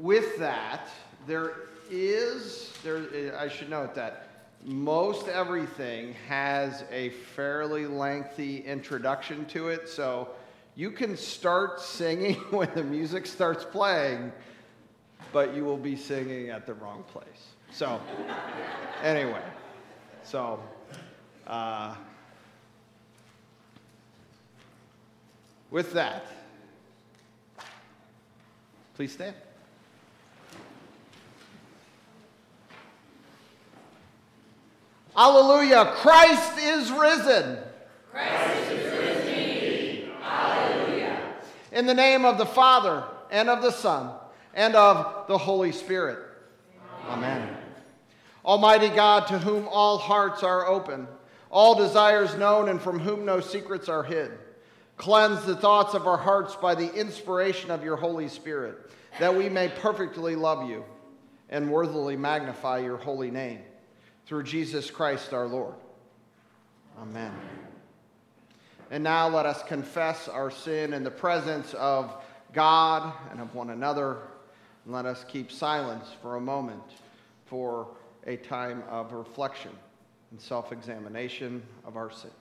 with that, I should note that most everything has a fairly lengthy introduction to it, so you can start singing when the music starts playing, but you will be singing at the wrong place. So, anyway, with that, please stand. Hallelujah! Christ is risen! Christ is risen indeed! Hallelujah! In the name of the Father, and of the Son, and of the Holy Spirit. Amen. Almighty God, to whom all hearts are open, all desires known, and from whom no secrets are hid, cleanse the thoughts of our hearts by the inspiration of your Holy Spirit, that we may perfectly love you and worthily magnify your holy name. Through Jesus Christ our Lord. Amen. And now let us confess our sin in the presence of God and of one another. And let us keep silence for a moment for a time of reflection and self-examination of our sins.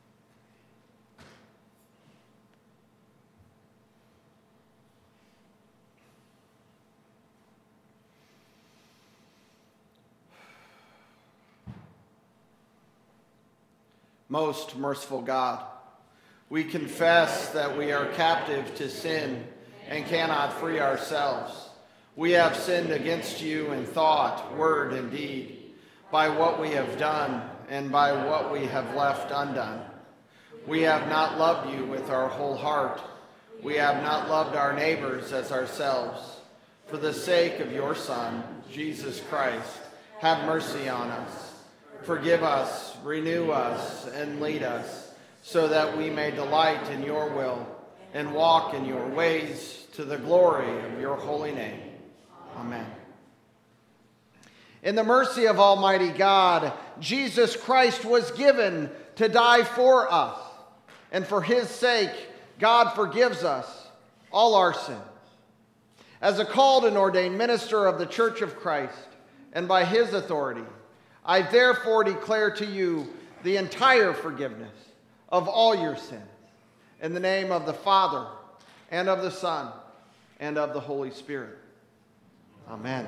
Most merciful God, we confess that we are captive to sin and cannot free ourselves. We have sinned against you in thought, word, and deed, by what we have done and by what we have left undone. We have not loved you with our whole heart. We have not loved our neighbors as ourselves. For the sake of your Son, Jesus Christ, have mercy on us. Forgive us, renew us, and lead us, so that we may delight in your will and walk in your ways to the glory of your holy name. Amen. In the mercy of Almighty God, Jesus Christ was given to die for us, and for his sake, God forgives us all our sins. As a called and ordained minister of the Church of Christ, and by his authority, I therefore declare to you the entire forgiveness of all your sins, in the name of the Father, and of the Son, and of the Holy Spirit. Amen.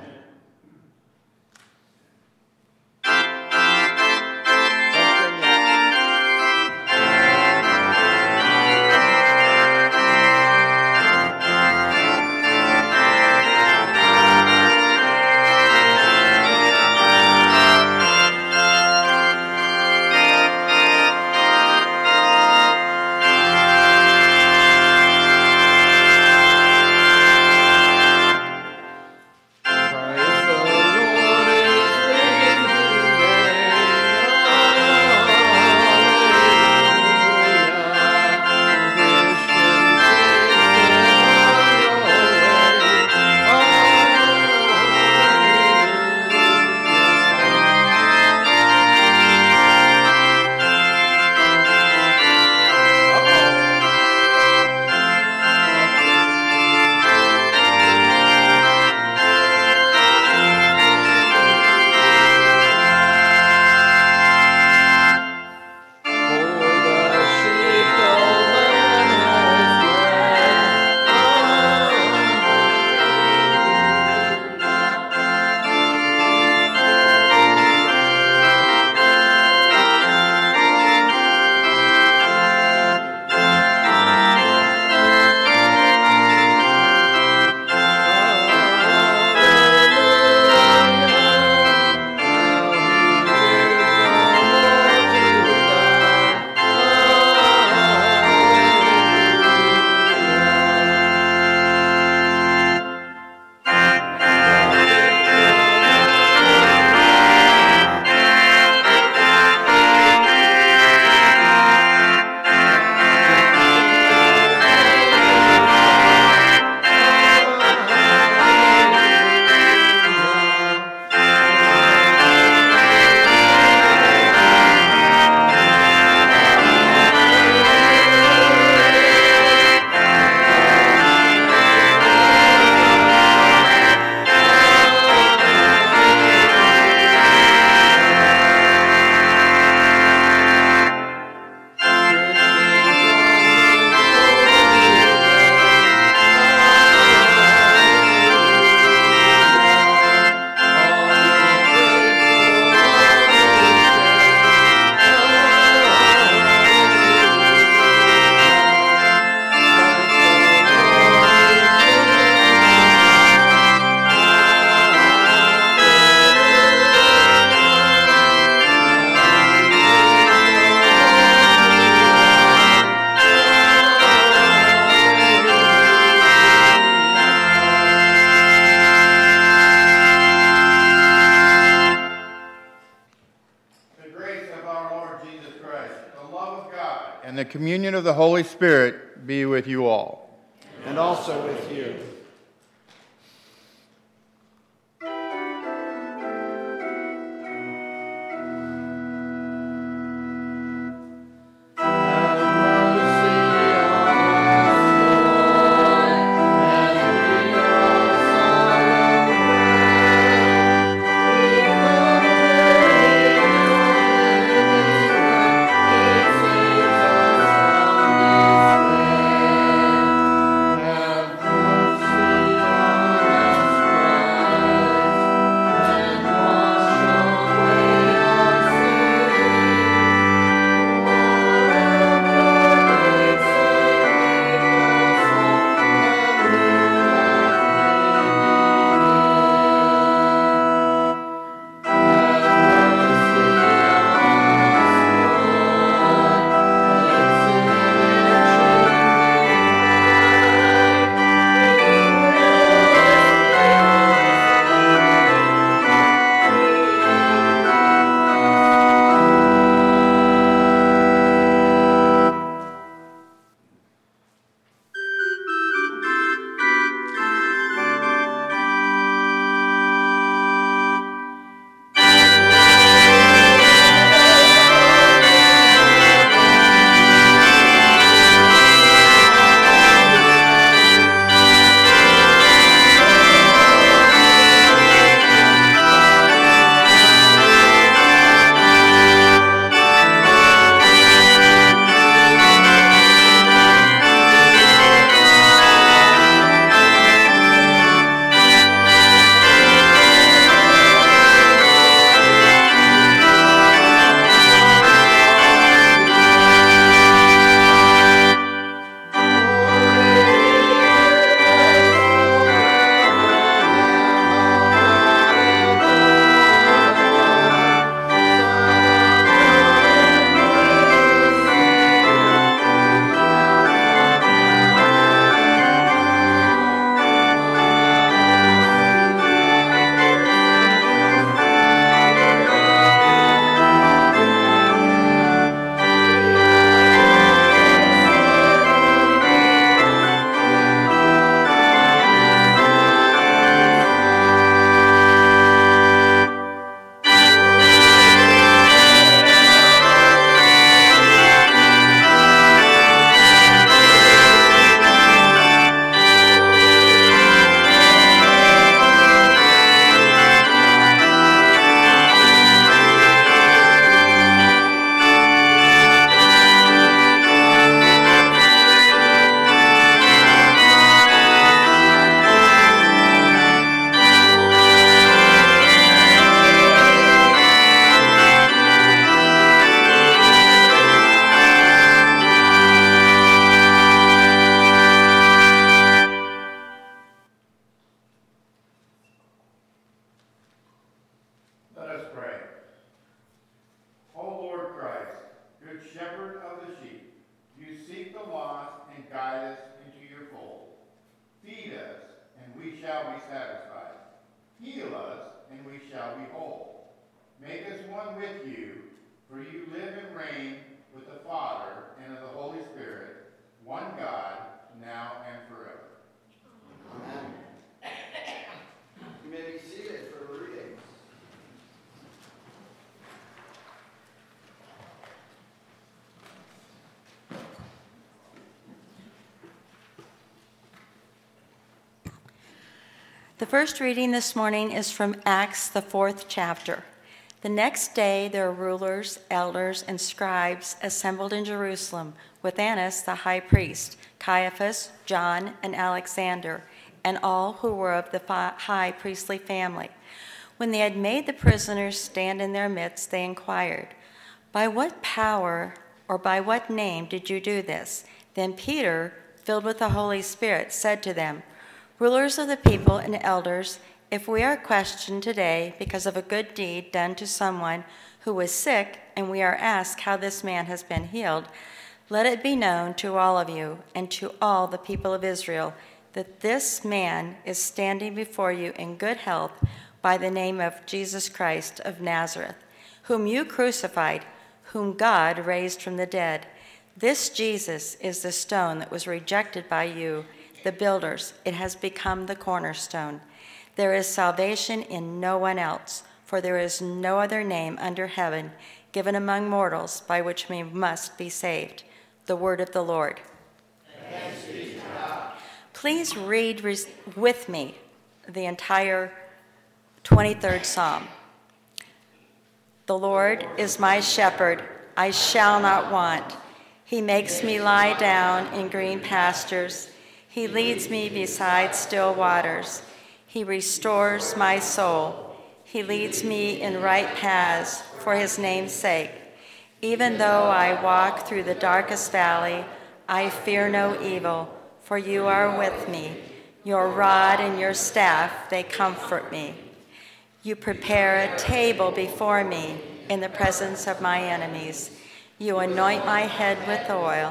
and the communion of the Holy Spirit be with you all. And also with you. The first reading this morning is from Acts, the 4th chapter. The next day, their rulers, elders, and scribes assembled in Jerusalem with Annas the high priest, Caiaphas, John, and Alexander, and all who were of the high priestly family. When they had made the prisoners stand in their midst, they inquired, "By what power or by what name did you do this?" Then Peter, filled with the Holy Spirit, said to them, "Rulers of the people and elders, if we are questioned today because of a good deed done to someone who was sick, and we are asked how this man has been healed, let it be known to all of you and to all the people of Israel that this man is standing before you in good health by the name of Jesus Christ of Nazareth, whom you crucified, whom God raised from the dead. This Jesus is the stone that was rejected by you, the builders. It has become the cornerstone. There is salvation in no one else, for there is no other name under heaven given among mortals by which we must be saved. The word of the Lord. Thanks be to God. Please read with me the entire 23rd Psalm. The Lord is my shepherd, I shall not want. He makes me lie down in green pastures. He leads me beside still waters. He restores my soul. He leads me in right paths for his name's sake. Even though I walk through the darkest valley, I fear no evil, for you are with me. Your rod and your staff, they comfort me. You prepare a table before me in the presence of my enemies. You anoint my head with oil.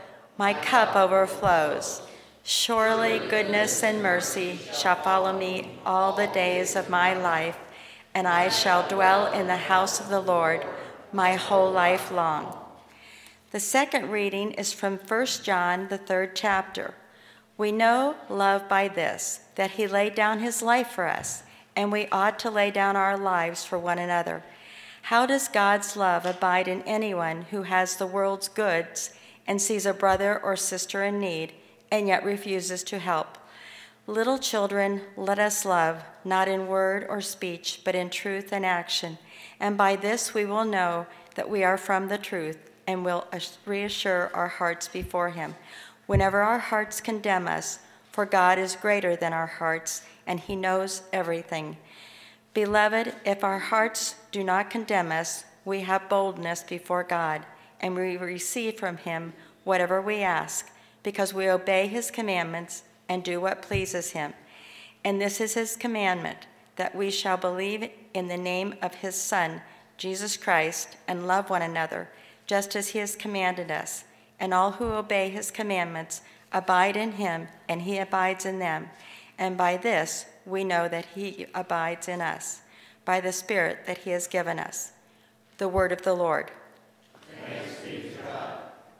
My cup overflows. Surely goodness and mercy shall follow me all the days of my life, and I shall dwell in the house of the Lord my whole life long. The second reading is from 1 John, the 3rd chapter. We know love by this, that he laid down his life for us, and we ought to lay down our lives for one another. How does God's love abide in anyone who has the world's goods and sees a brother or sister in need and yet refuses to help? Little children, let us love, not in word or speech, but in truth and action. And by this we will know that we are from the truth and will reassure our hearts before him. Whenever our hearts condemn us, for God is greater than our hearts, and he knows everything. Beloved, if our hearts do not condemn us, we have boldness before God, and we receive from him whatever we ask, because we obey his commandments and do what pleases him. And this is his commandment, that we shall believe in the name of his Son, Jesus Christ, and love one another, just as he has commanded us. And all who obey his commandments abide in him, and he abides in them. And by this we know that he abides in us, by the Spirit that he has given us. The word of the Lord. Thanks be to God.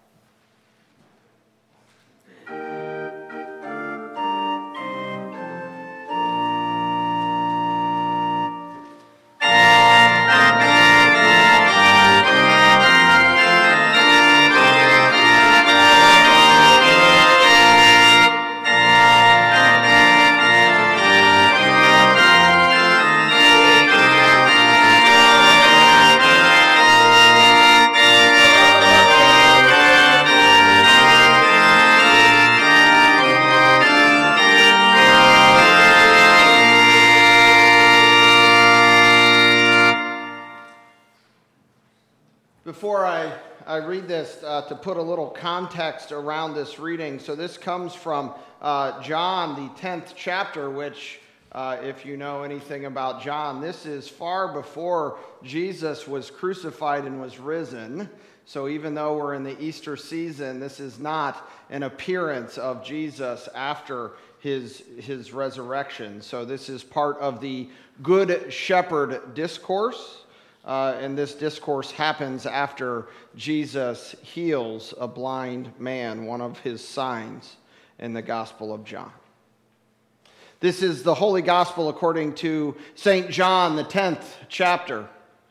Before I read this, to put a little context around this reading, so this comes from John, the 10th chapter, which, if you know anything about John, this is far before Jesus was crucified and was risen. So even though we're in the Easter season, this is not an appearance of Jesus after his resurrection. So this is part of the Good Shepherd discourse. And this discourse happens after Jesus heals a blind man, one of his signs in the Gospel of John. This is the Holy Gospel according to St. John, the 10th chapter.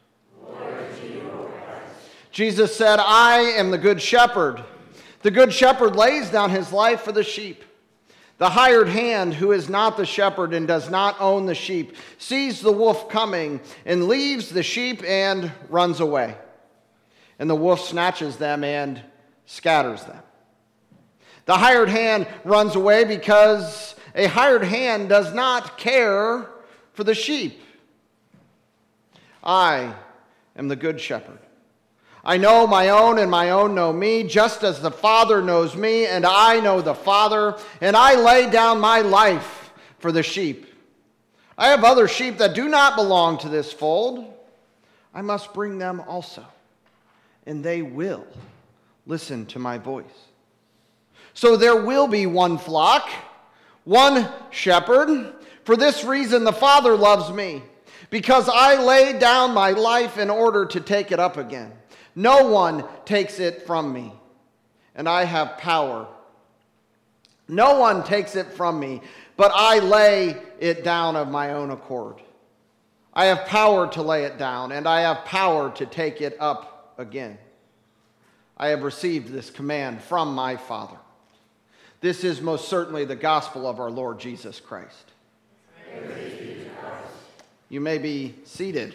Jesus said, I am the good shepherd. The good shepherd lays down his life for the sheep. The hired hand, who is not the shepherd and does not own the sheep, sees the wolf coming and leaves the sheep and runs away. And the wolf snatches them and scatters them. The hired hand runs away because a hired hand does not care for the sheep. I am the good shepherd. I know my own, and my own know me, just as the Father knows me, and I know the Father, and I lay down my life for the sheep. I have other sheep that do not belong to this fold. I must bring them also, and they will listen to my voice. So there will be one flock, one shepherd. For this reason the Father loves me, because I lay down my life in order to take it up again. No one takes it from me, and I have power. No one takes it from me, but I lay it down of my own accord. I have power to lay it down, and I have power to take it up again. I have received this command from my Father. This is most certainly the gospel of our Lord Jesus Christ. You may be seated.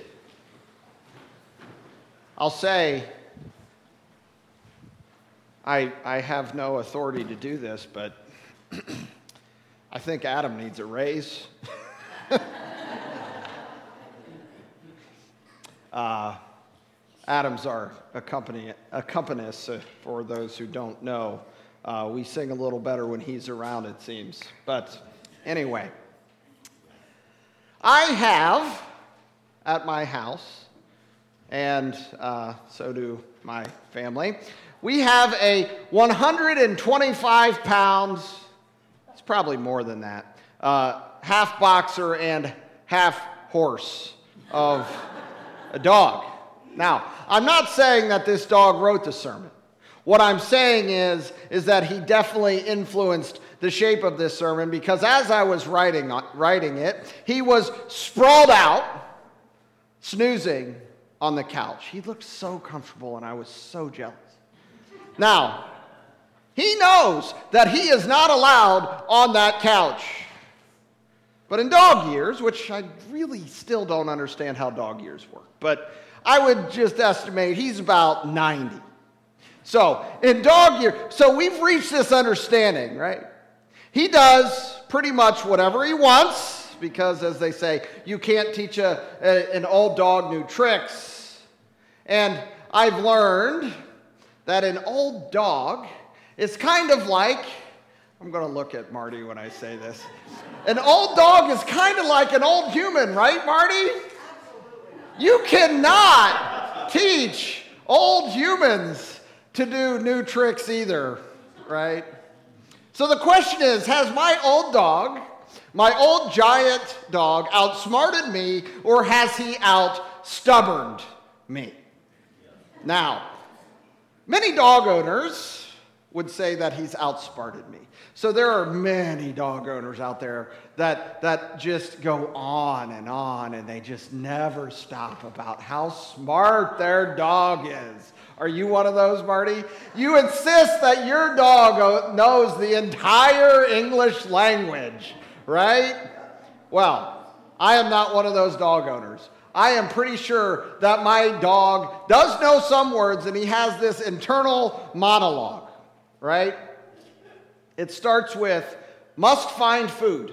I'll say, I have no authority to do this, but I think Adam needs a raise. Adam's our accompanist, for those who don't know. We sing a little better when he's around, it seems. But anyway, I have at my house, and so do my family, we have a 125 pounds, it's probably more than that, half boxer and half horse of a dog. Now, I'm not saying that this dog wrote the sermon. What I'm saying is that he definitely influenced the shape of this sermon, because as I was writing it, he was sprawled out, snoozing on the couch. He looked so comfortable, and I was so jealous. Now, he knows that he is not allowed on that couch. But in dog years, which I really still don't understand how dog years work, but I would just estimate he's about 90. So in dog year, so we've reached this understanding, right? He does pretty much whatever he wants, because as they say, you can't teach an old dog new tricks. And I've learned that an old dog is kind of like, I'm going to look at Marty when I say this. An old dog is kind of like an old human, right, Marty? You cannot teach old humans to do new tricks either, right? So the question is, has my old dog, my old giant dog, outsmarted me, or has he out-stubborned me? Now, many dog owners would say that he's outsmarted me. So there are many dog owners out there that just go on, and they just never stop about how smart their dog is. Are you one of those, Marty? You insist that your dog knows the entire English language, right? Well, I am not one of those dog owners. I am pretty sure that my dog does know some words, and he has this internal monologue, right? It starts with, must find food.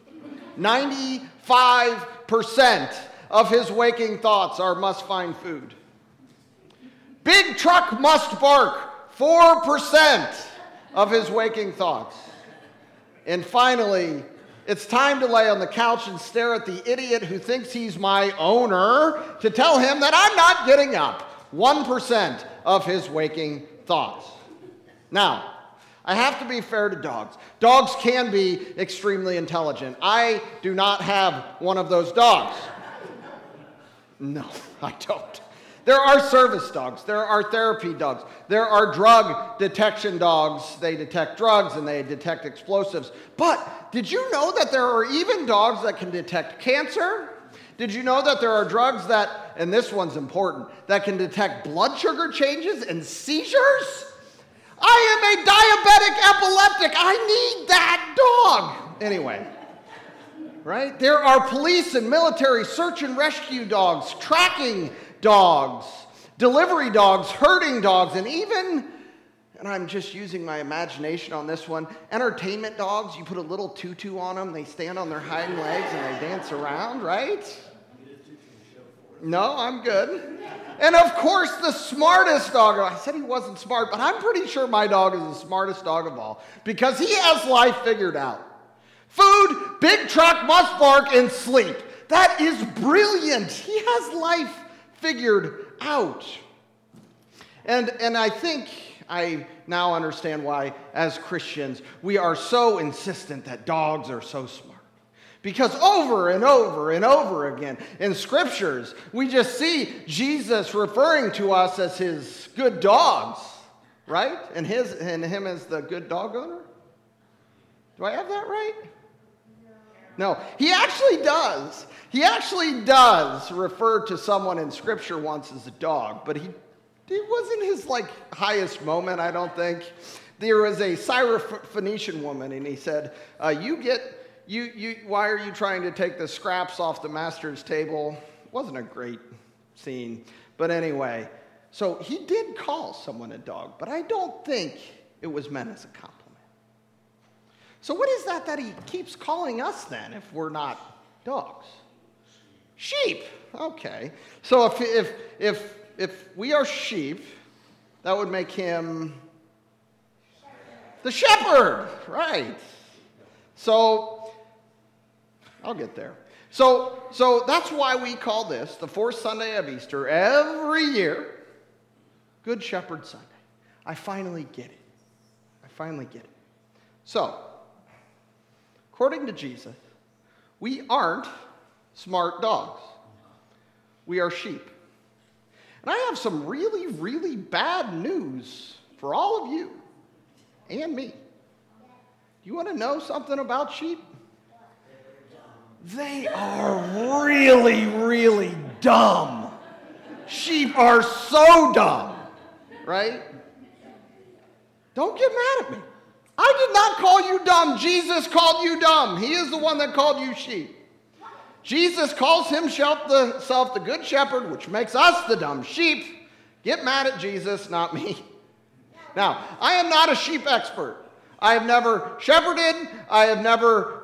95% of his waking thoughts are must find food. Big truck must bark. 4% of his waking thoughts. And finally, it's time to lay on the couch and stare at the idiot who thinks he's my owner to tell him that I'm not getting up. 1% of his waking thoughts. Now, I have to be fair to dogs. Dogs can be extremely intelligent. I do not have one of those dogs. No, I don't. There are service dogs. There are therapy dogs. There are drug detection dogs. They detect drugs and they detect explosives. But did you know that there are even dogs that can detect cancer? Did you know that there are drugs that, and this one's important, that can detect blood sugar changes and seizures? I am a diabetic epileptic. I need that dog. Anyway, right? There are police and military search and rescue dogs, tracking dogs, delivery dogs, herding dogs, and even, and I'm just using my imagination on this one, entertainment dogs. You put a little tutu on them, they stand on their hind legs and they dance around, right? No, I'm good. And of course, the smartest dog. I said he wasn't smart, but I'm pretty sure my dog is the smartest dog of all, because he has life figured out. Food, big truck, must bark, and sleep. That is brilliant. He has life figured out. And I think I now understand why, as Christians, we are so insistent that dogs are so smart. Because over and over and over again in scriptures, we just see Jesus referring to us as his good dogs. right? And him as the good dog owner? Do I have that right? No, he actually does. He actually does refer to someone in Scripture once as a dog, but he wasn't his highest moment, I don't think. There was a Syrophoenician woman, and he said, why are you trying to take the scraps off the master's table? Wasn't a great scene, but anyway. So he did call someone a dog, but I don't think it was meant as a compliment. So what is that he keeps calling us then if we're not dogs? Sheep. Okay. So if we are sheep, that would make him the shepherd, right? So I'll get there. So that's why we call this the fourth Sunday of Easter every year, Good Shepherd Sunday. I finally get it. So, according to Jesus, we aren't smart dogs. We are sheep. And I have some really, really bad news for all of you and me. You want to know something about sheep? They are really, really dumb. Sheep are so dumb, right? Don't get mad at me. I did not call you dumb. Jesus called you dumb. He is the one that called you sheep. Jesus calls himself the good shepherd, which makes us the dumb sheep. Get mad at Jesus, not me. Now, I am not a sheep expert. I have never shepherded. I have never,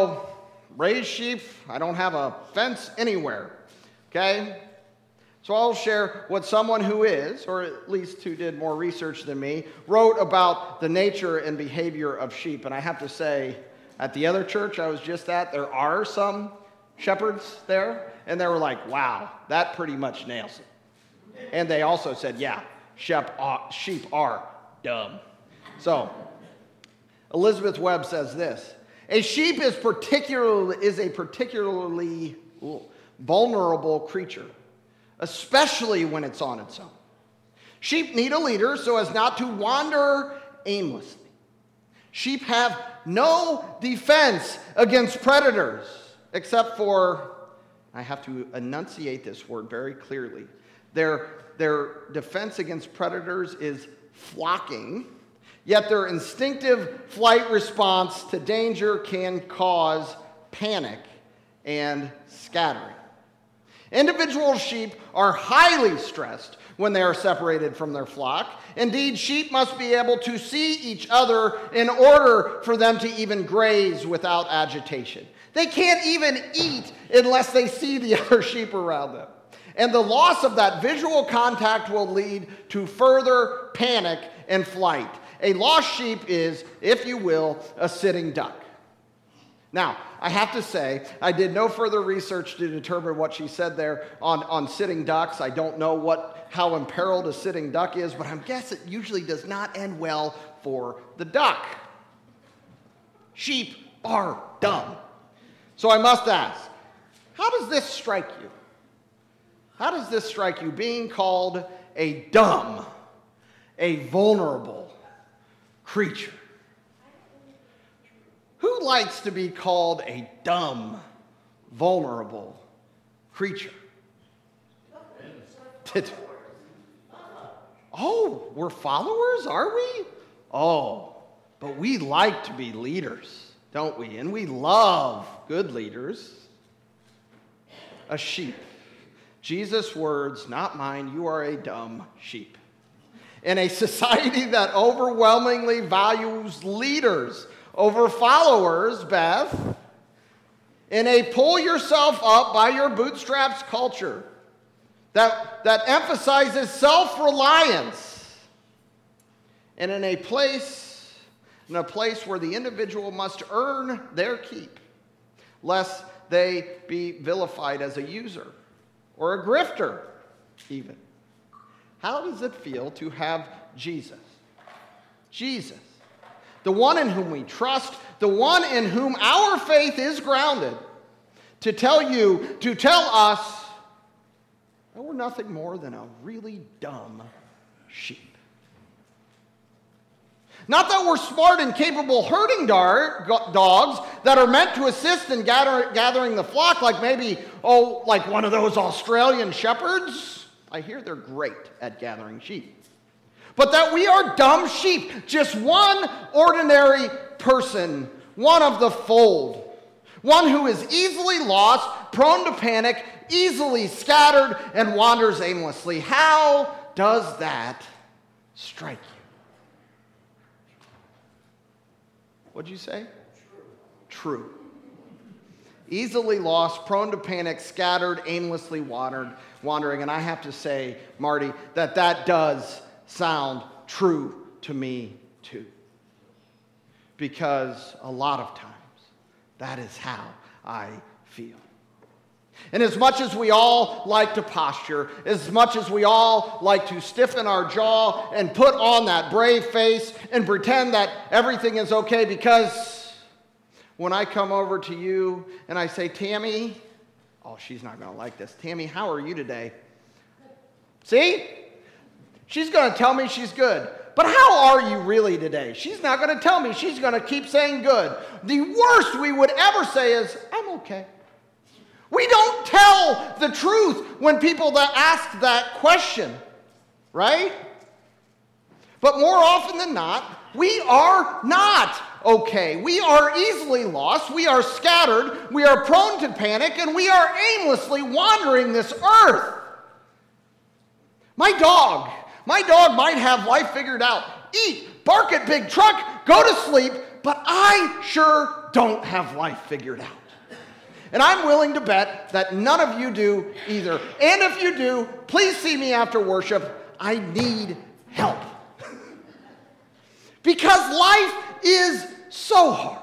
raised sheep. I don't have a fence anywhere. Okay? So I'll share what someone who is, or at least who did more research than me, wrote about the nature and behavior of sheep. And I have to say, at the other church I was just at, there are some shepherds there, and they were like, wow, that pretty much nails it. And they also said, yeah, sheep are dumb. So, Elizabeth Webb says this: a sheep is a particularly vulnerable creature, especially when it's on its own. Sheep need a leader so as not to wander aimlessly. Sheep have no defense against predators, except for, I have to enunciate this word very clearly, their defense against predators is flocking, yet their instinctive flight response to danger can cause panic and scattering. Individual sheep are highly stressed when they are separated from their flock. Indeed, sheep must be able to see each other in order for them to even graze without agitation. They can't even eat unless they see the other sheep around them. And the loss of that visual contact will lead to further panic and flight. A lost sheep is, if you will, a sitting duck. Now, I have to say, I did no further research to determine what she said there on sitting ducks. I don't know how imperiled a sitting duck is, but I guess it usually does not end well for the duck. Sheep are dumb. So I must ask, how does this strike you? How does this strike you, being called a dumb, a vulnerable creature? Who likes to be called a dumb, vulnerable creature? Oh, we're followers, are we? Oh, but we like to be leaders, don't we? And we love good leaders. A sheep. Jesus' words, not mine, you are a dumb sheep. In a society that overwhelmingly values leaders over followers, Beth, in a pull yourself up by your bootstraps culture that emphasizes self-reliance, and in a place where the individual must earn their keep, lest they be vilified as a user or a grifter even. How does it feel to have Jesus? Jesus, the one in whom we trust, the one in whom our faith is grounded, to tell us that we're nothing more than a really dumb sheep. Not that we're smart and capable herding dogs that are meant to assist in gathering the flock, like maybe, like one of those Australian shepherds. I hear they're great at gathering sheep. But that we are dumb sheep, just one ordinary person, one of the fold, one who is easily lost, prone to panic, easily scattered, and wanders aimlessly. How does that strike you? What'd you say? True. Easily lost, prone to panic, scattered, aimlessly wandering. And I have to say, Marty, that does sound true to me too. Because a lot of times, that is how I feel. And as much as we all like to posture, as much as we all like to stiffen our jaw and put on that brave face and pretend that everything is okay, because when I come over to you and I say, Tammy, she's not going to like this. Tammy, how are you today? See? She's going to tell me she's good. But how are you really today? She's not going to tell me. She's going to keep saying good. The worst we would ever say is, I'm okay. We don't tell the truth when people that ask that question, right? But more often than not, we are not okay. We are easily lost. We are scattered. We are prone to panic, and we are aimlessly wandering this earth. My dog might have life figured out. Eat, bark at big truck, go to sleep, but I sure don't have life figured out. And I'm willing to bet that none of you do either. And if you do, please see me after worship. I need help. Because life is so hard.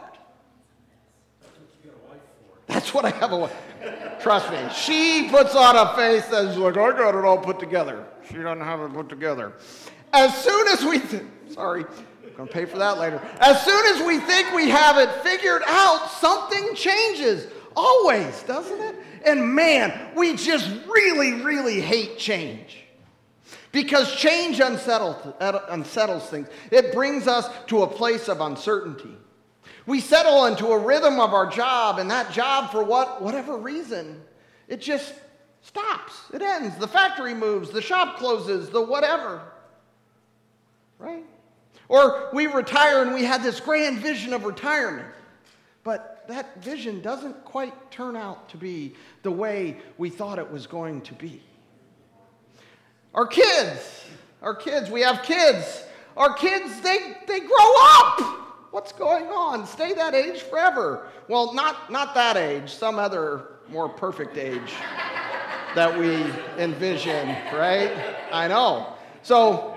That's what I have a wife. Trust me. She puts on a face that's like, I got it all put together. She doesn't have it put together. As soon as we... Sorry. I'm going to pay for that later. As soon as we think we have it figured out, something changes. Always, doesn't it? And man, we just really, really hate change. Because change unsettles things. It brings us to a place of uncertainty. We settle into a rhythm of our job, and that job, for whatever reason, it just stops. It ends. The factory moves, the shop closes, the whatever. Right? Or we retire and we had this grand vision of retirement. But that vision doesn't quite turn out to be the way we thought it was going to be. Our kids, we have kids. Our kids, they grow up. What's going on? Stay that age forever. Well, not that age, some other more perfect age that we envision, right? I know. So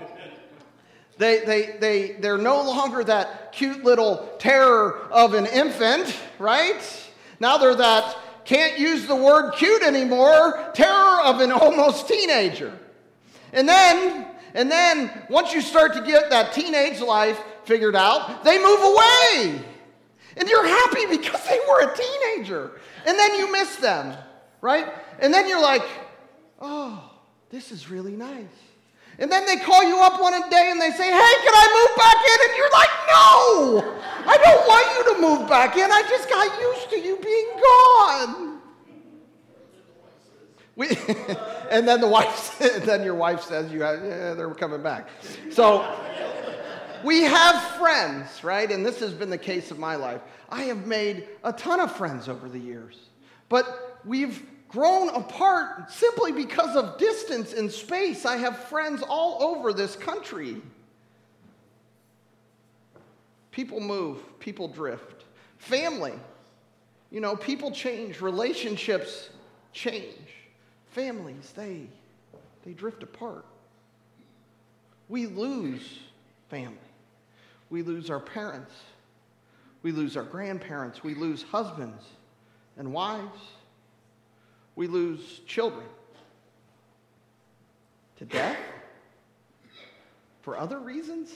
they're no longer that cute little terror of an infant, right? Now they're that can't use the word cute anymore terror of an almost teenager. And then once you start to get that teenage life figured out, they move away. And you're happy because they were a teenager. And then you miss them, right? And then you're like, oh, this is really nice. And then they call you up one day and they say, hey, can I move back in? And you're like, no, I don't want you to move back in. I just got used to you being gone. And then your wife says, they're coming back. So we have friends, right? And this has been the case of my life. I have made a ton of friends over the years. But we've grown apart simply because of distance and space. I have friends all over this country. People move, people drift. Family, people change, relationships change. Families, they drift apart. We lose family. We lose our parents. We lose our grandparents. We lose husbands and wives. We lose children to death for other reasons.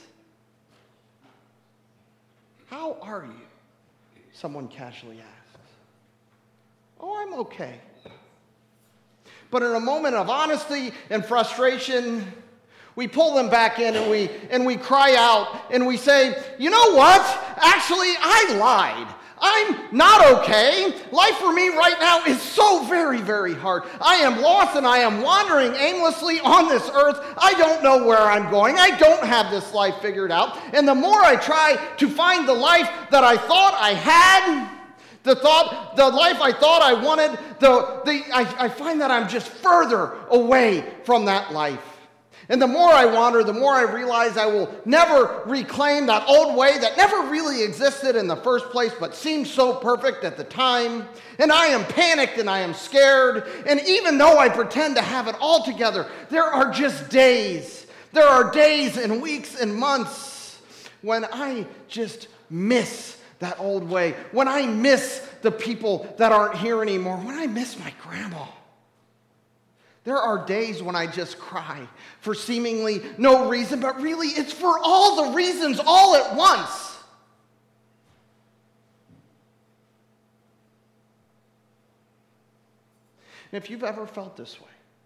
How are you? Someone casually asks. Oh, I'm okay. But in a moment of honesty and frustration, We pull them back in and we cry out and we say, you know what? Actually, I lied. I'm not okay. Life for me right now is so very, very hard. I am lost and I am wandering aimlessly on this earth. I don't know where I'm going. I don't have this life figured out. And the more I try to find the life that I thought I had, the life I thought I wanted, I find that I'm just further away from that life. And the more I wander, the more I realize I will never reclaim that old way that never really existed in the first place, but seemed so perfect at the time. And I am panicked and I am scared. And even though I pretend to have it all together, there are just days. There are days and weeks and months when I just miss that old way. When I miss the people that aren't here anymore. When I miss my grandma. There are days when I just cry for seemingly no reason, but really it's for all the reasons all at once. And if you've ever felt this way,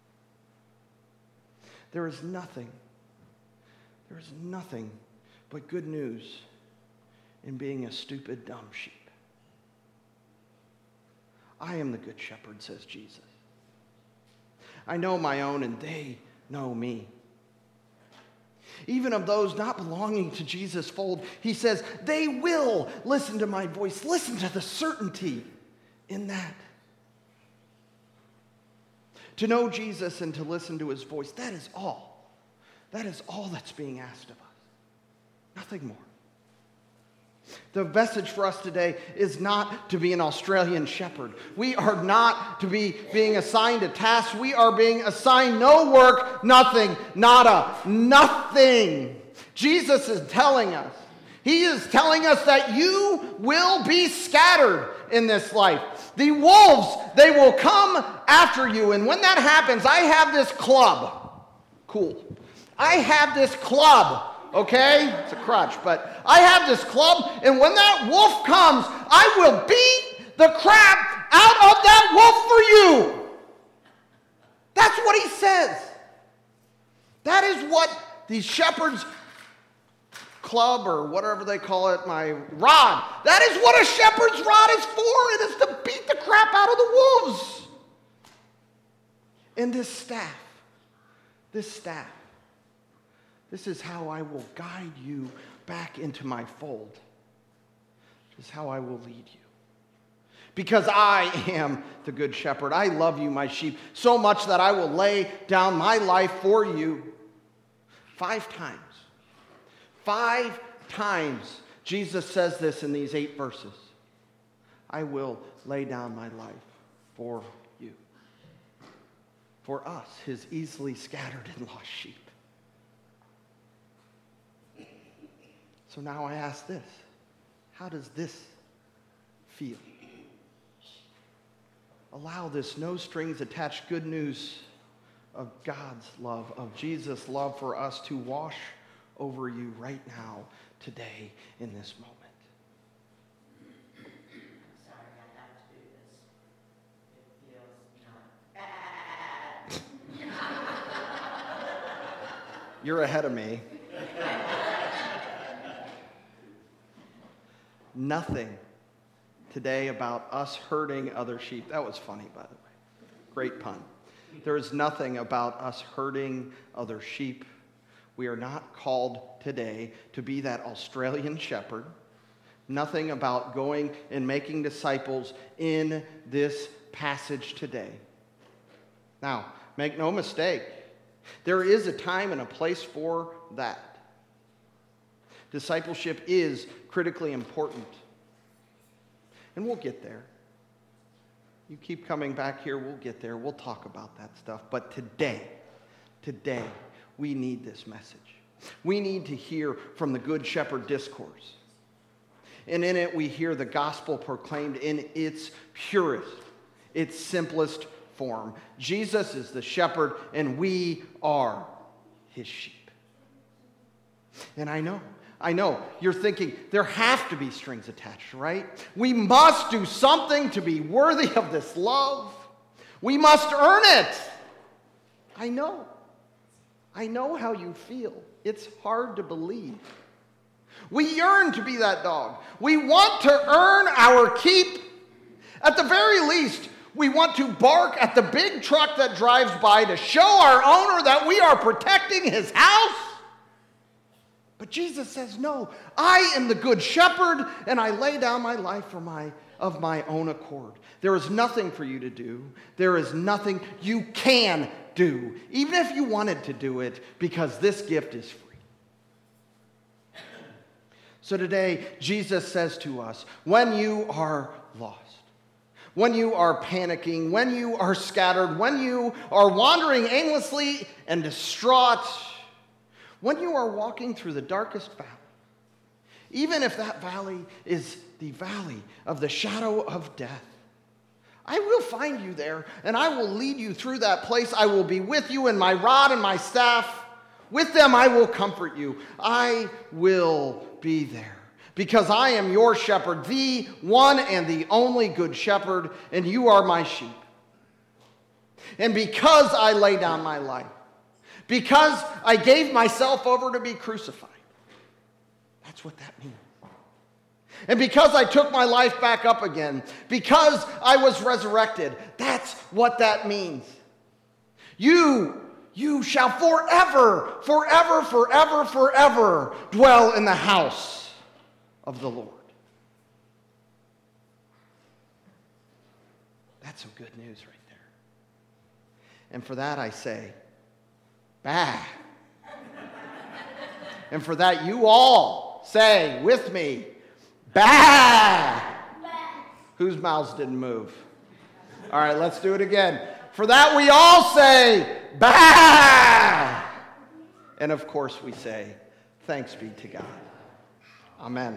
there is nothing but good news in being a stupid, dumb sheep. I am the good shepherd, says Jesus. I know my own, and they know me. Even of those not belonging to Jesus' fold, he says, they will listen to my voice. Listen to the certainty in that. To know Jesus and to listen to his voice, that is all. That is all that's being asked of us. Nothing more. The message for us today is not to be an Australian shepherd. We are not to be being assigned a task. We are being assigned no work, nothing, nada, nothing. Jesus is telling us. He is telling us that you will be scattered in this life. The wolves, they will come after you. And when that happens, I have this club. Cool. I have this club. Okay? It's a crutch, but I have this club, and when that wolf comes, I will beat the crap out of that wolf for you. That's what he says. That is what these shepherds' club, or whatever they call it, my rod, that is what a shepherd's rod is for. It is to beat the crap out of the wolves. And this staff, this is how I will guide you back into my fold. This is how I will lead you. Because I am the good shepherd. I love you, my sheep, so much that I will lay down my life for you. 5 times. 5 times Jesus says this in these 8 verses. I will lay down my life for you. For us, his easily scattered and lost sheep. So now I ask this, how does this feel? Allow this no strings attached good news of God's love, of Jesus' love for us to wash over you right now, today, in this moment. I'm sorry, I have to do this. It feels not. You're ahead of me. Nothing today about us hurting other sheep. That was funny, by the way. Great pun. There is nothing about us hurting other sheep. We are not called today to be that Australian shepherd. Nothing about going and making disciples in this passage today. Now, make no mistake, there is a time and a place for that. Discipleship is critically important. And we'll get there. You keep coming back here, we'll get there. We'll talk about that stuff. But today, we need this message. We need to hear from the Good Shepherd discourse. And in it, we hear the gospel proclaimed in its purest, its simplest form. Jesus is the shepherd, and we are his sheep. And I know, you're thinking, there have to be strings attached, right? We must do something to be worthy of this love. We must earn it. I know. I know how you feel. It's hard to believe. We yearn to be that dog. We want to earn our keep. At the very least, we want to bark at the big truck that drives by to show our owner that we are protecting his house. But Jesus says, no, I am the good shepherd, and I lay down my life of my own accord. There is nothing for you to do. There is nothing you can do, even if you wanted to do it, because this gift is free. So today, Jesus says to us, when you are lost, when you are panicking, when you are scattered, when you are wandering aimlessly and distraught, when you are walking through the darkest valley, even if that valley is the valley of the shadow of death, I will find you there, and I will lead you through that place. I will be with you in my rod and my staff. With them I will comfort you. I will be there, because I am your shepherd, the one and the only good shepherd, and you are my sheep. And because I lay down my life, because I gave myself over to be crucified, that's what that means. And because I took my life back up again, because I was resurrected, that's what that means. You shall forever, forever, forever, forever dwell in the house of the Lord. That's some good news right there. And for that I say, bah. And for that you all say with me, bah. Whose mouths didn't move? All right, let's do it again. For that we all say, bah! And of course we say, thanks be to God. Amen.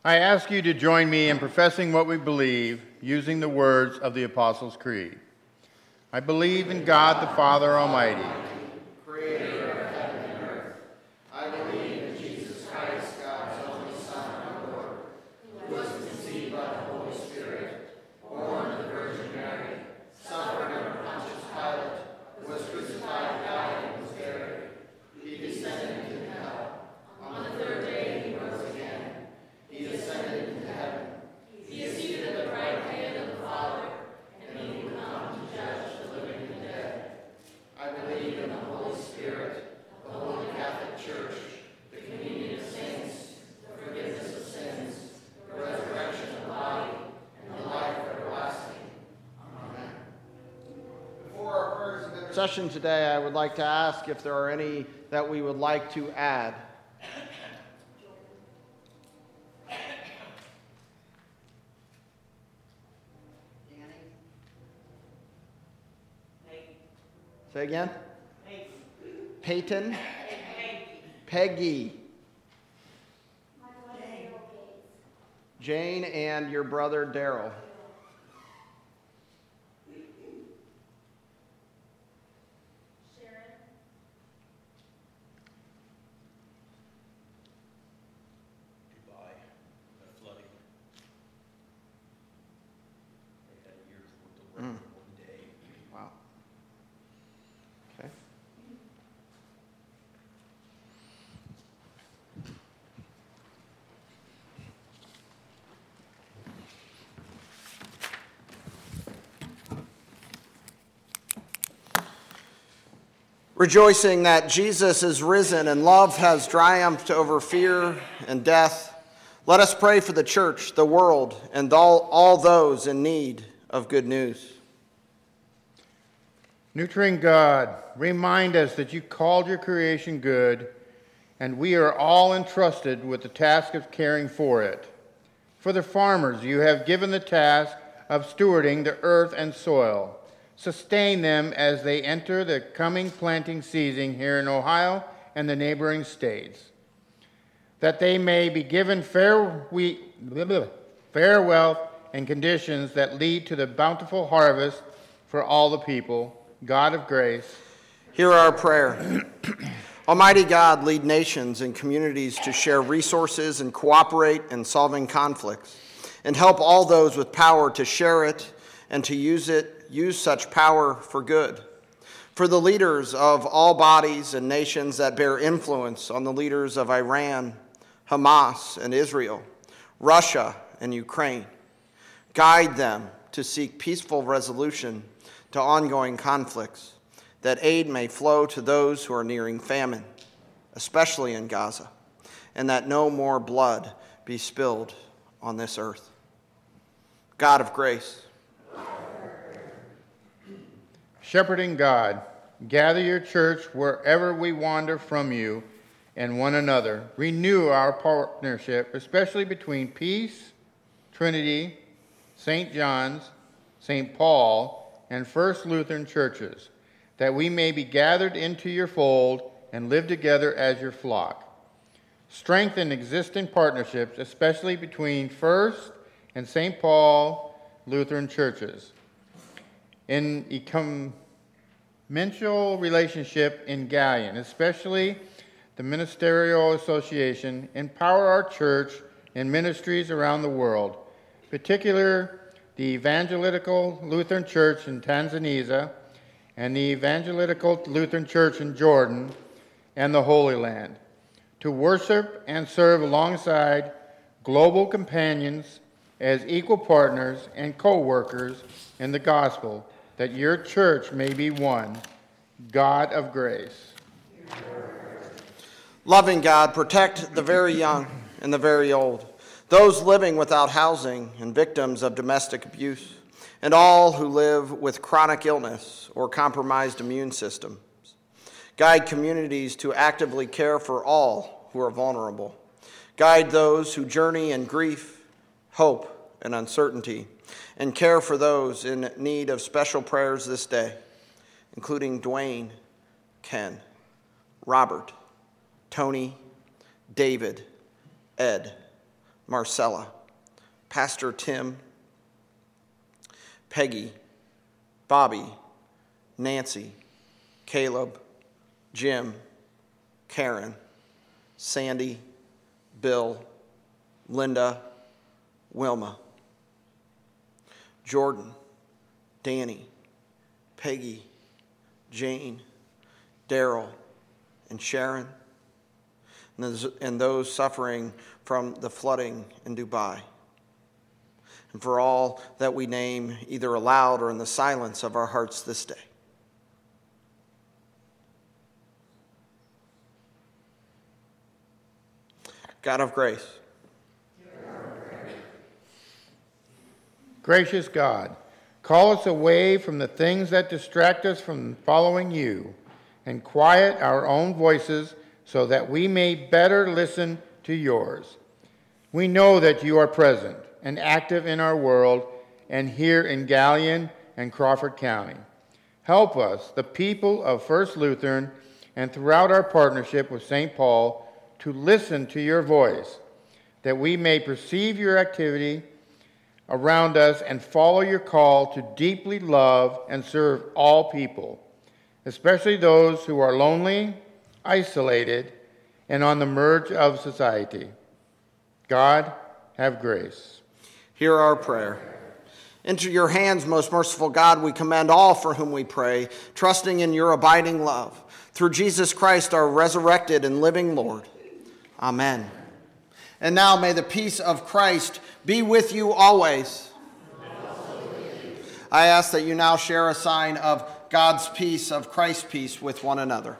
I ask you to join me in professing what we believe using the words of the Apostles' Creed. I believe in God the Father Almighty, Creator of heaven and earth. I believe in Jesus Christ, God's only Son, our Lord, who was conceived by the Holy Spirit, born of the Virgin Mary, suffered under Pontius Pilate, was crucified, died, and was buried. He descended into hell. On the third day he rose again. He ascended into heaven. He is seated at the right hand of the Father, and he will come to judge the living and the dead. I believe in the Holy Spirit, the Holy Catholic Church, the communion of saints, the forgiveness of sins, the resurrection of the body, and the life everlasting. Amen. Before our prayers of intercession today, I would like to ask if there are any that we would like to add. Say again? Peyton? Peggy. Jane and your brother Daryl. Dubai, the flooding. They had years worth of work in one day. Wow. Okay. Rejoicing that Jesus is risen and love has triumphed over fear and death, let us pray for the church, the world, and all those in need of good news. nurturing God, remind us that you called your creation good, and we are all entrusted with the task of caring for it. For the farmers, you have given the task of stewarding the earth and soil. Sustain them as they enter the coming planting season here in Ohio and the neighboring states, that they may be given fair wealth and conditions that lead to the bountiful harvest for all the people. God of grace, Hear our prayer. Almighty God, lead nations and communities to share resources and cooperate in solving conflicts, and help all those with power to share it and to use such power for good. For the leaders of all bodies and nations that bear influence on the leaders of Iran, Hamas and Israel, Russia and Ukraine, guide them to seek peaceful resolution to ongoing conflicts, that aid may flow to those who are nearing famine, especially in Gaza, and that no more blood be spilled on this earth. God of grace, shepherding God, gather your church wherever we wander from you and one another. Renew our partnership, especially between Peace, Trinity, St. John's, St. Paul, and First Lutheran churches, that we may be gathered into your fold and live together as your flock. Strengthen existing partnerships, especially between First and St. Paul Lutheran churches. In ecumenical relationship in Galion, especially the Ministerial Association, empower our church and ministries around the world, particularly the Evangelical Lutheran Church in Tanzania and the Evangelical Lutheran Church in Jordan and the Holy Land, to worship and serve alongside global companions as equal partners and co-workers in the gospel, that your church may be one. God of grace. loving God, protect the very young and the very old, those living without housing and victims of domestic abuse, and all who live with chronic illness or compromised immune systems. Guide communities to actively care for all who are vulnerable. Guide those who journey in grief, hope, and uncertainty, and care for those in need of special prayers this day, including Dwayne, Ken, Robert, Tony, David, Ed, Marcella, Pastor Tim, Peggy, Bobby, Nancy, Caleb, Jim, Karen, Sandy, Bill, Linda, Wilma, Jordan, Danny, Peggy, Jane, Daryl, and Sharon, and those suffering from the flooding in Dubai, and for all that we name either aloud or in the silence of our hearts this day. God of grace. Gracious God, call us away from the things that distract us from following you, and quiet our own voices so that we may better listen to yours. We know that you are present and active in our world and here in Galion and Crawford County. Help us, the people of First Lutheran, and throughout our partnership with St. Paul, to listen to your voice, that we may perceive your activity around us and follow your call to deeply love and serve all people, especially those who are lonely, isolated, and on the merge of society. God, have grace. Hear our prayer. Into your hands, most merciful God, we commend all for whom we pray, trusting in your abiding love. Through Jesus Christ, our resurrected and living Lord. Amen. And now may the peace of Christ be with you always. I ask that you now share a sign of God's peace, of Christ's peace with one another.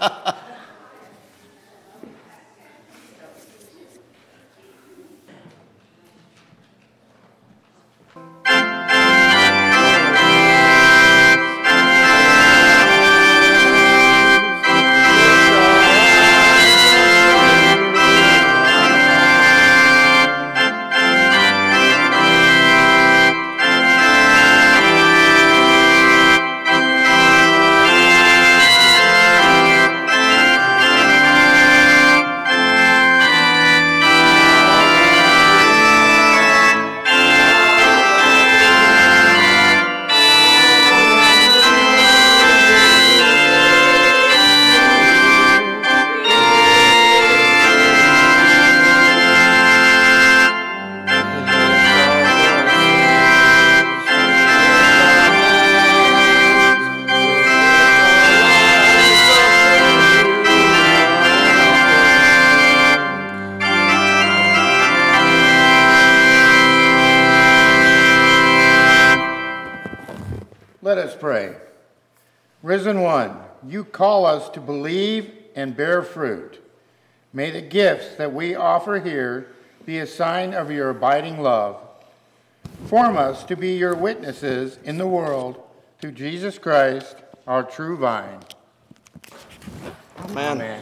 Let us pray. Risen One, you call us to believe and bear fruit. May the gifts that we offer here be a sign of your abiding love. Form us to be your witnesses in the world through Jesus Christ, our true vine. Amen. Amen.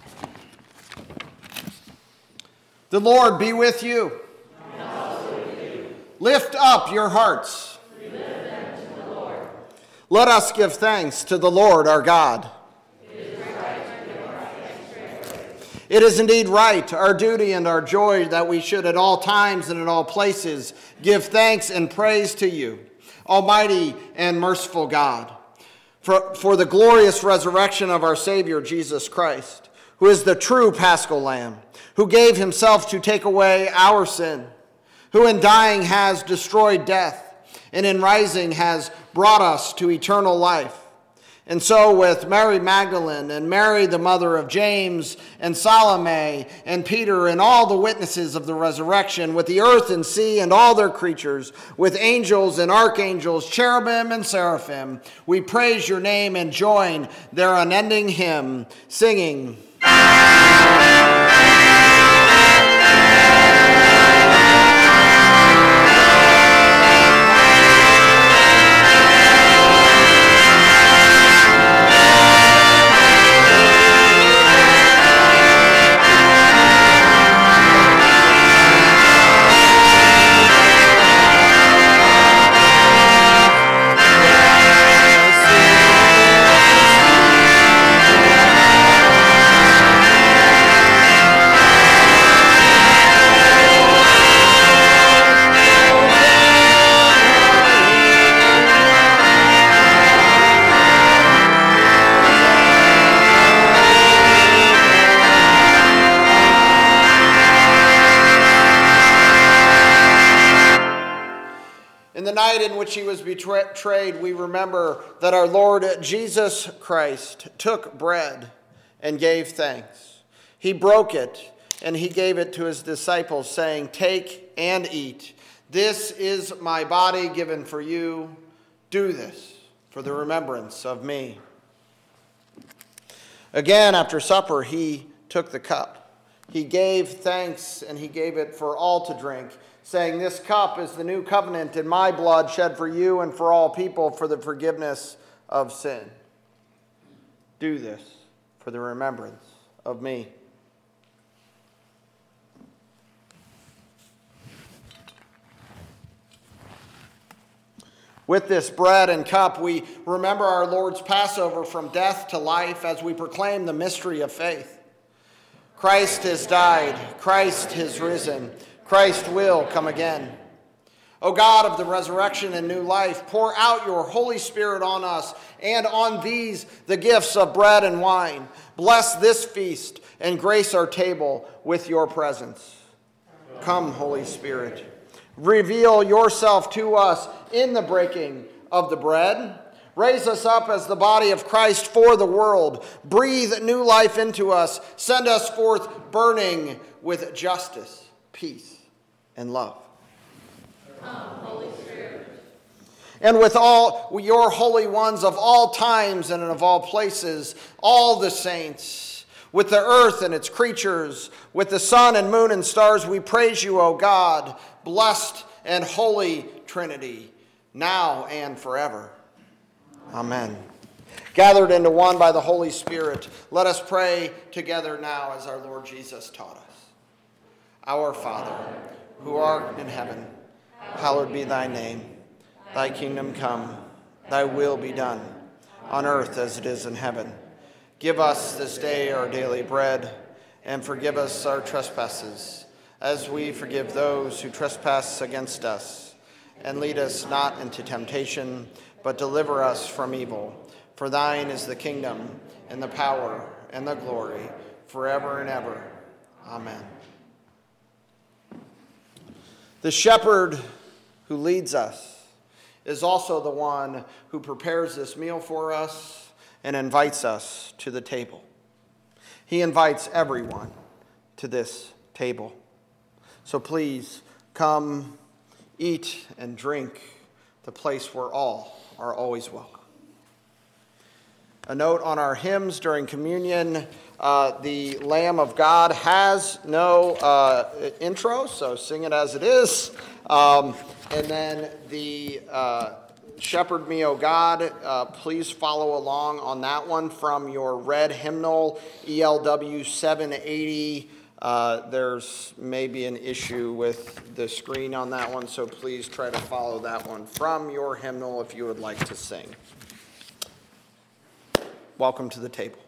The Lord be with you. And also with you. Lift up your hearts. We lift them to the Lord. Let us give thanks to the Lord our God. It is right to give our thanks gratefully. It is indeed right, our duty and our joy, that we should at all times and in all places give thanks and praise to you, Almighty and merciful God, for the glorious resurrection of our Savior Jesus Christ, who is the true Paschal Lamb, who gave himself to take away our sin, who in dying has destroyed death, and in rising has brought us to eternal life. And so with Mary Magdalene and Mary the mother of James and Salome and Peter and all the witnesses of the resurrection, with the earth and sea and all their creatures, with angels and archangels, cherubim and seraphim, we praise your name and join their unending hymn, singing, the night in which he was betrayed, we remember that our Lord Jesus Christ took bread and gave thanks. He broke it and he gave it to his disciples, saying, "Take and eat. This is my body given for you. Do this for the remembrance of me." Again, after supper, he took the cup. He gave thanks and he gave it for all to drink, saying, "This cup is the new covenant in my blood, shed for you and for all people for the forgiveness of sin. Do this for the remembrance of me." With this bread and cup, we remember our Lord's Passover from death to life as we proclaim the mystery of faith. Christ has died. Christ has risen. Christ will come again. O God of the resurrection and new life, pour out your Holy Spirit on us and on these, the gifts of bread and wine. Bless this feast and grace our table with your presence. Come, Holy Spirit. Reveal yourself to us in the breaking of the bread. Raise us up as the body of Christ for the world. Breathe new life into us. Send us forth burning with justice, peace, and love. Come, Holy Spirit. And with all your holy ones of all times and of all places, all the saints, with the earth and its creatures, with the sun and moon and stars, we praise you, O God, blessed and holy Trinity, now and forever. Amen. Gathered into one by the Holy Spirit, let us pray together now as our Lord Jesus taught us. Our Father, who art in heaven, hallowed be thy name. Thy kingdom come, thy will be done, on earth as it is in heaven. Give us this day our daily bread, and forgive us our trespasses, as we forgive those who trespass against us. And lead us not into temptation, but deliver us from evil. For thine is the kingdom, and the power, and the glory, forever and ever. Amen. The shepherd who leads us is also the one who prepares this meal for us and invites us to the table. He invites everyone to this table. So please come, eat, and drink, the place where all are always welcome. A note on our hymns during communion, the Lamb of God has no intro, so sing it as it is. And then the Shepherd Me, O God, please follow along on that one from your red hymnal, ELW 780. There's maybe an issue with the screen on that one, so please try to follow that one from your hymnal if you would like to sing. Welcome to the table.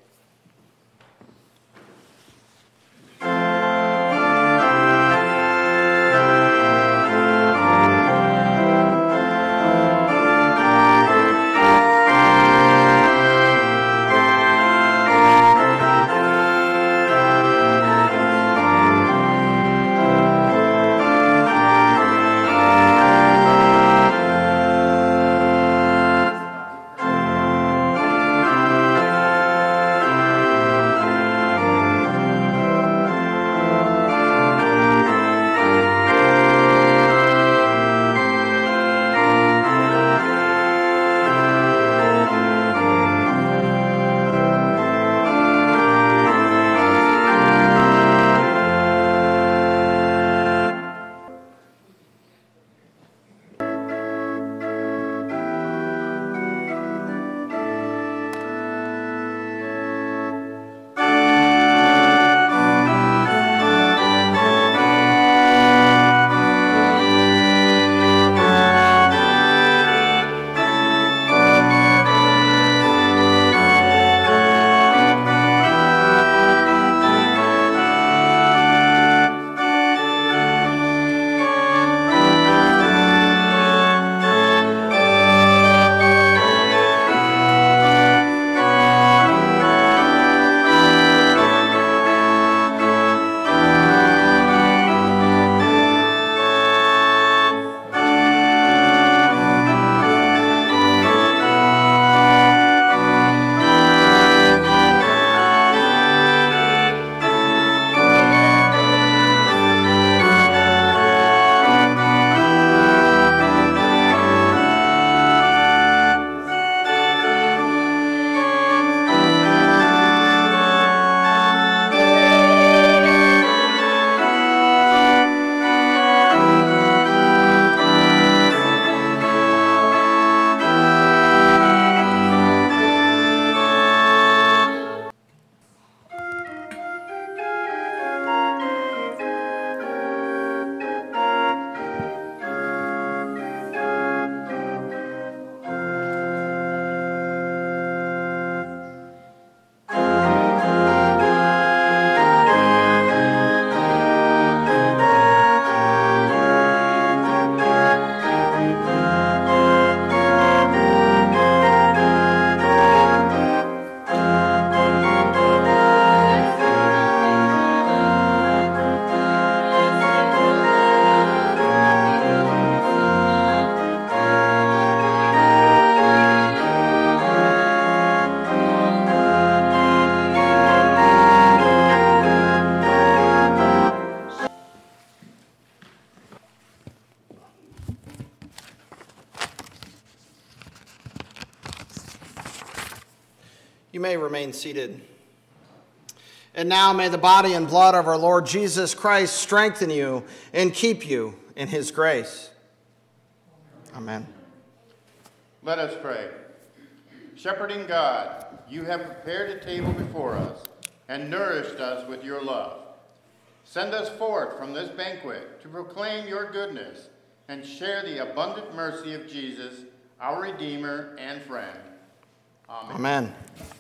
You may remain seated. And now may the body and blood of our Lord Jesus Christ strengthen you and keep you in his grace. Amen. Let us pray. Shepherding God, you have prepared a table before us and nourished us with your love. Send us forth from this banquet to proclaim your goodness and share the abundant mercy of Jesus, our Redeemer and friend. Amen. Amen.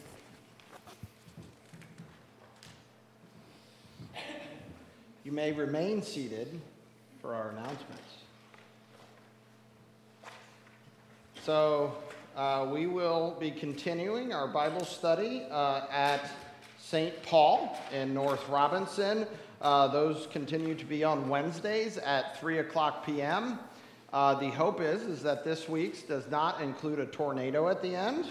You may remain seated for our announcements. So we will be continuing our Bible study at St. Paul in North Robinson. Those continue to be on Wednesdays at 3 o'clock p.m. The hope is that this week's does not include a tornado at the end.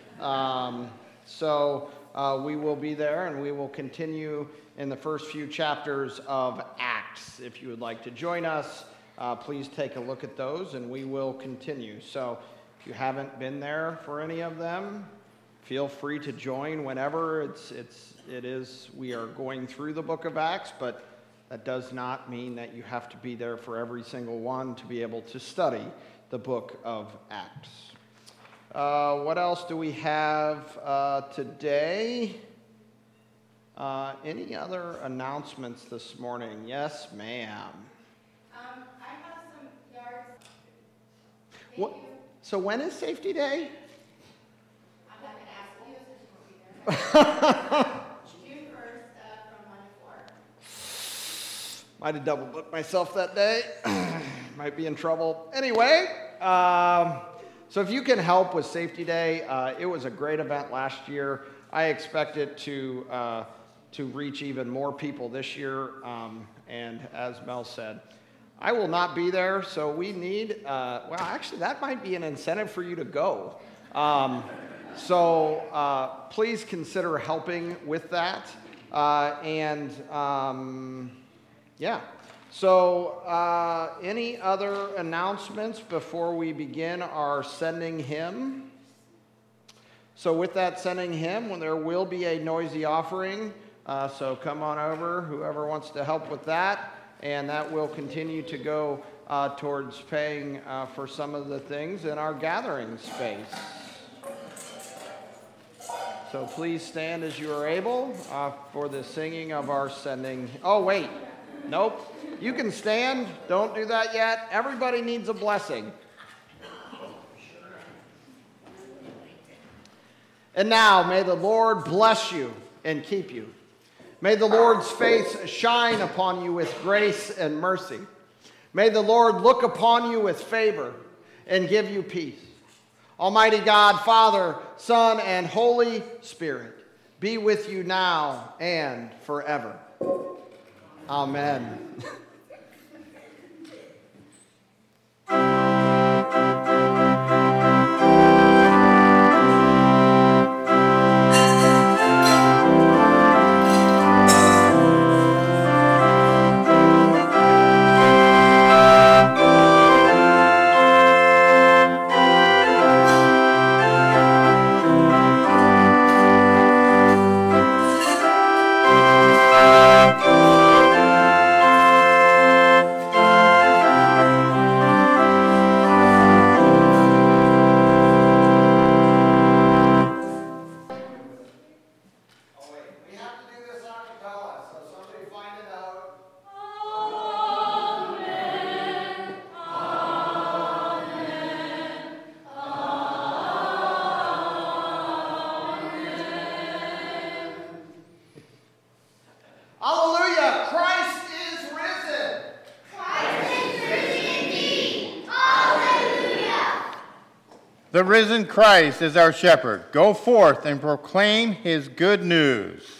So we will be there, and we will continue in the first few chapters of Acts. If you would like to join us, please take a look at those, and we will continue. So if you haven't been there for any of them, feel free to join whenever. We are going through the book of Acts, but that does not mean that you have to be there for every single one to be able to study the book of Acts. What else do we have today? Any other announcements this morning? Yes, ma'am. I have some yards. What? So when is Safety Day? I'm not going to ask you since you won't be there. June 1st from 1 to 4. Might have double booked myself that day. Might be in trouble. Anyway, so if you can help with Safety Day, it was a great event last year. I expect it to reach even more people this year. And as Mel said, I will not be there, so we need, actually, that might be an incentive for you to go. So please consider helping with that. So any other announcements before we begin our sending hymn? So with that sending hymn, there will be a noisy offering. So come on over, whoever wants to help with that. And that will continue to go towards paying for some of the things in our gathering space. So please stand as you are able for the singing of our sending. Oh, wait. Nope. You can stand. Don't do that yet. Everybody needs a blessing. And now, may the Lord bless you and keep you. May the Lord's face shine upon you with grace and mercy. May the Lord look upon you with favor and give you peace. Almighty God, Father, Son, and Holy Spirit, be with you now and forever. Amen. Hallelujah! Christ is risen! Christ is risen indeed! Hallelujah! The risen Christ is our shepherd. Go forth and proclaim his good news.